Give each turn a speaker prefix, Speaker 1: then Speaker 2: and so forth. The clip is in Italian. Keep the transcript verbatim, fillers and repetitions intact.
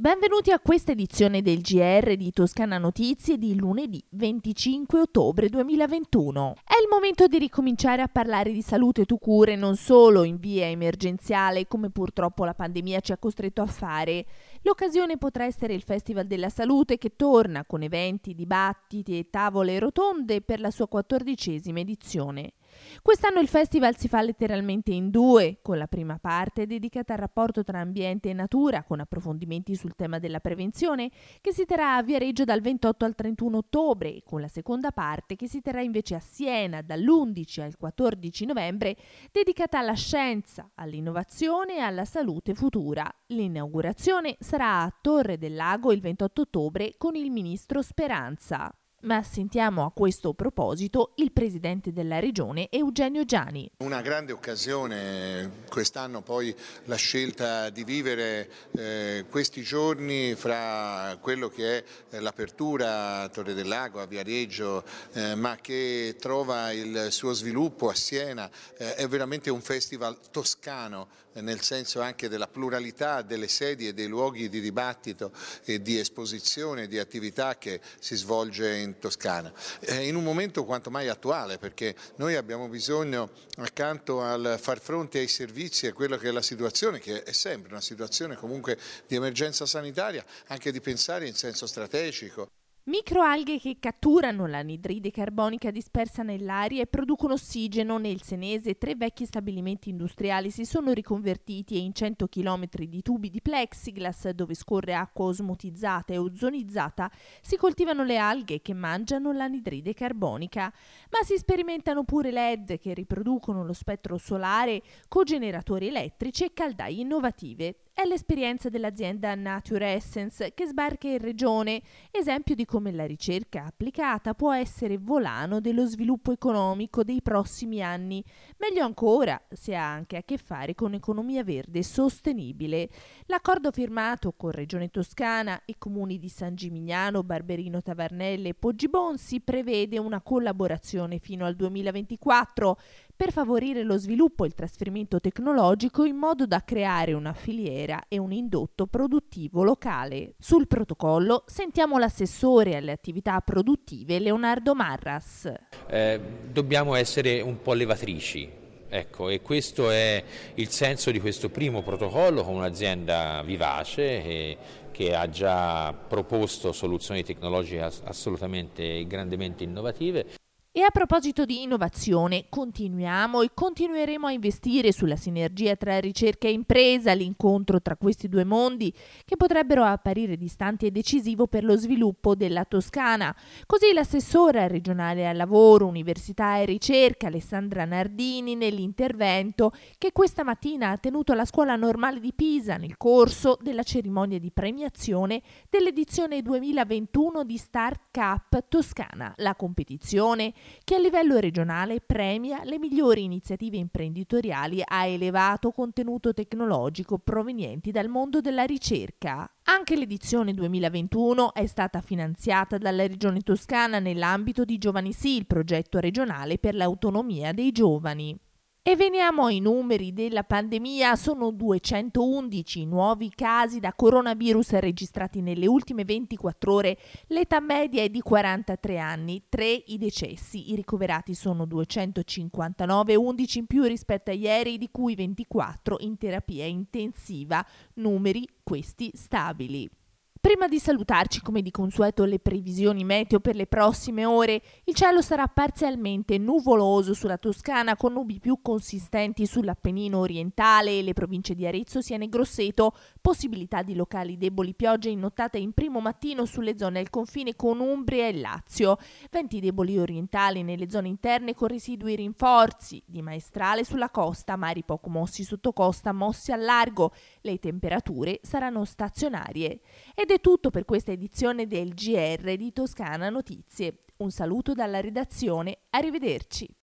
Speaker 1: Benvenuti a questa edizione del G R di Toscana Notizie di lunedì venticinque ottobre duemilaventuno. È il momento di ricominciare a parlare di salute to cure non solo in via emergenziale come purtroppo la pandemia ci ha costretto a fare. L'occasione potrà essere il Festival della Salute che torna con eventi, dibattiti e tavole rotonde per la sua quattordicesima edizione. Quest'anno il festival si fa letteralmente in due, con la prima parte dedicata al rapporto tra ambiente e natura, con approfondimenti sul tema della prevenzione, che si terrà a Viareggio dal ventotto al trentuno ottobre, e con la seconda parte che si terrà invece a Siena dall'undici al quattordici novembre, dedicata alla scienza, all'innovazione e alla salute futura. L'inaugurazione sarà a Torre del Lago il ventotto ottobre con il ministro Speranza. Ma sentiamo a questo proposito il presidente della regione Eugenio Giani.
Speaker 2: Una grande occasione quest'anno poi la scelta di vivere eh, questi giorni fra quello che è l'apertura a Torre del Lago, a Viareggio, eh, ma che trova il suo sviluppo a Siena. Eh, è veramente un festival toscano, eh, nel senso anche della pluralità delle sedi e dei luoghi di dibattito e di esposizione, di attività che si svolge in Toscana, eh, in un momento quanto mai attuale, perché noi abbiamo bisogno, accanto al far fronte ai servizi e quello che è la situazione, che è sempre una situazione comunque di emergenza sanitaria, anche di pensare in senso strategico.
Speaker 1: Microalghe che catturano l'anidride carbonica dispersa nell'aria e producono ossigeno. Nel Senese tre vecchi stabilimenti industriali si sono riconvertiti e in cento chilometri di tubi di plexiglass dove scorre acqua osmotizzata e ozonizzata si coltivano le alghe che mangiano l'anidride carbonica. Ma si sperimentano pure L E D che riproducono lo spettro solare, cogeneratori elettrici e caldaie innovative. È l'esperienza dell'azienda Nature Essence che sbarca in regione, esempio di come la ricerca applicata può essere volano dello sviluppo economico dei prossimi anni. Meglio ancora se ha anche a che fare con economia verde sostenibile. L'accordo firmato con Regione Toscana e comuni di San Gimignano, Barberino Tavernelle e Poggibonsi prevede una collaborazione fino al duemilaventiquattro per favorire lo sviluppo e il trasferimento tecnologico in modo da creare una filiera e un indotto produttivo locale. Sul protocollo sentiamo l'assessore alle attività produttive Leonardo Marras.
Speaker 3: Eh, dobbiamo essere un po' levatrici, ecco, e questo è il senso di questo primo protocollo con un'azienda vivace e che ha già proposto soluzioni tecnologiche assolutamente e grandemente innovative.
Speaker 1: E a proposito di innovazione, continuiamo e continueremo a investire sulla sinergia tra ricerca e impresa, l'incontro tra questi due mondi che potrebbero apparire distanti e decisivo per lo sviluppo della Toscana. Così l'assessora regionale al lavoro, università e ricerca Alessandra Nardini nell'intervento che questa mattina ha tenuto alla Scuola Normale di Pisa nel corso della cerimonia di premiazione dell'edizione duemilaventuno di Start Cup Toscana, la competizione che a livello regionale premia le migliori iniziative imprenditoriali a elevato contenuto tecnologico provenienti dal mondo della ricerca. Anche l'edizione duemilaventuno è stata finanziata dalla Regione Toscana nell'ambito di Giovani Sì, il progetto regionale per l'autonomia dei giovani. E veniamo ai numeri della pandemia. Sono duecentoundici i nuovi casi da coronavirus registrati nelle ultime ventiquattro ore. L'età media è di quarantatré anni, tre i decessi. I ricoverati sono duecentocinquantanove, undici in più rispetto a ieri, di cui ventiquattro in terapia intensiva. Numeri questi stabili. Prima di salutarci, come di consueto, le previsioni meteo per le prossime ore. Il cielo sarà parzialmente nuvoloso sulla Toscana con nubi più consistenti sull'Appennino orientale e le province di Arezzo, Siena e Grosseto. Possibilità di locali deboli piogge in nottata e in primo mattino sulle zone al confine con Umbria e Lazio. Venti deboli orientali nelle zone interne con residui rinforzi. Di maestrale sulla costa, mari poco mossi sotto costa, mossi al largo. Le temperature saranno stazionarie. Ed è tutto per questa edizione del G R di Toscana Notizie. Un saluto dalla redazione, arrivederci.